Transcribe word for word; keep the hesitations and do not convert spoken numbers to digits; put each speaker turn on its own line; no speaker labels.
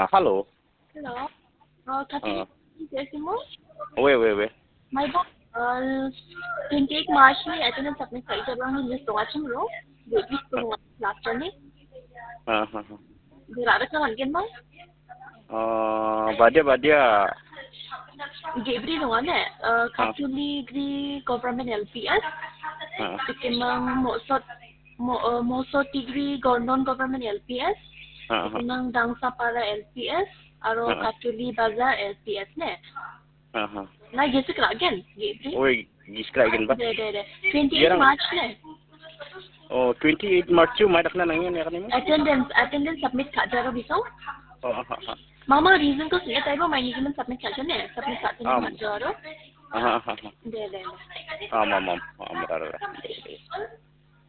halo.
Hello. Uh, Kati,
Uh,
कैसे हो?
wait, wait, wait.
My book, uh, twenty-eight March ni attendance submit kari jaba ni list doa chum ro. List
Uh,
doa last year ni.
uh, uh, uh.
Gerada ka wangen mo?
Uh, badia, badia.
Gabriel doa ne. Uh,
Uh,
Katuli Gri Government L P S.
uh,
Sikimang Mosot Mo Mosot Degree Non Government L P S.
uh, uh,
Sikimang Dangsapara L P S. Aro
uh,
Katuli Bazar L P S ne.
uh, uh.
Na gesi kira again, Gabriel.
Wait, describe again ba?
De de de. twenty-eight
Yarang,
March ne.
oh, twenty-eight March yung may dakna nang yun, yakan mo?
Attendance, attendance submit kat jaro bisau.
Oh, uh, uh, uh.
Mama reason ko sila tayo may ni submit kat jane, submit kat jane
Um,
kat jaro.
uh, uh, uh.
De de.
Ah, ma'am, ma'am. Ah, marara.